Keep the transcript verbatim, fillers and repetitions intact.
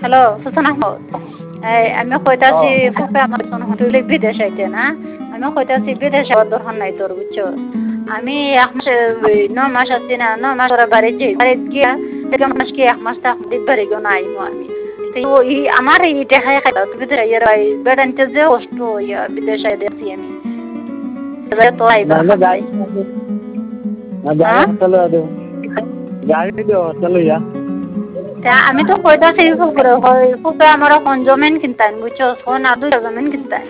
hello সুসন Ahmad এই আমি কইতাছি ফুফা আমার শোন হটুলে বিদেশ আইতে না আমি কইতাছি বিদেশ আর দরকার নাই তোর বুঝছো আমি এক মাস ন মাস আছি না ন মাস ওরা বাড়ি যাই বাড়ি গিয়া এক মাস কি এক মাস তা দিক বাড়ি গো নাই আমি তো ই আমার এই টাকা খাইতা তুমি তো ইয়ার বেড়াইতে যে কষ্ট ইয়া বিদেশ আইতে আছি আমি তো আইবা না যাই না যাই চলো আদো যাই দিও চলো ইয়া আমি তো কইতাছি ফুফুরে হয় ফুফে আমার কোন জমিন কিনতাম বুঝছো সোনা দুই জমিন কিনতাম